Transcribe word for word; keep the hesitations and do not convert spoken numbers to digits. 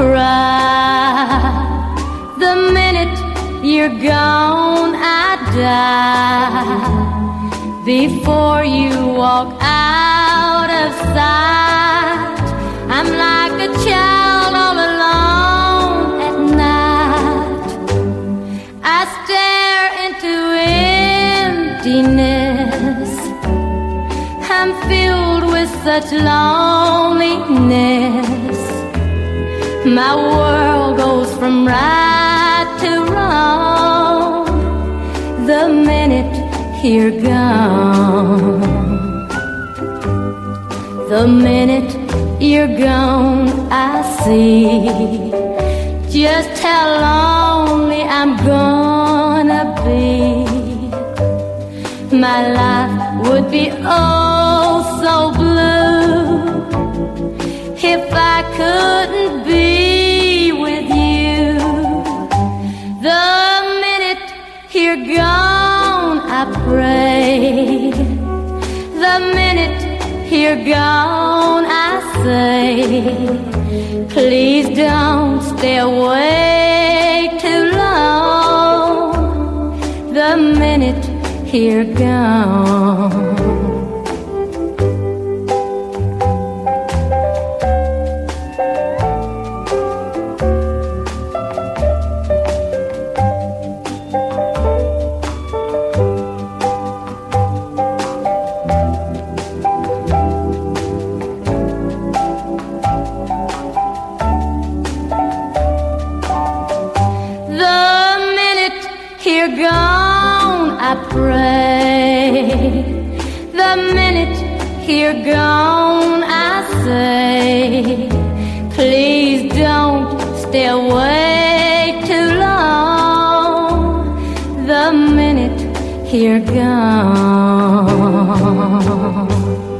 cry. The minute you're gone, I die. Before you walk out of sight, I'm like a child all alone at night. I stare into emptiness. I'm filled with such loneliness. My world goes from right to wrong the minute you're gone. The minute you're gone, I see just how lonely I'm gonna be. My life would be oh so blue if I couldn't be with you. The minute you're gone, I pray. The minute you're gone, I say, please don't stay away too long. The minute you're gone. You're gone, I pray. The minute you're gone, I say, please don't stay away too long. The minute you're gone.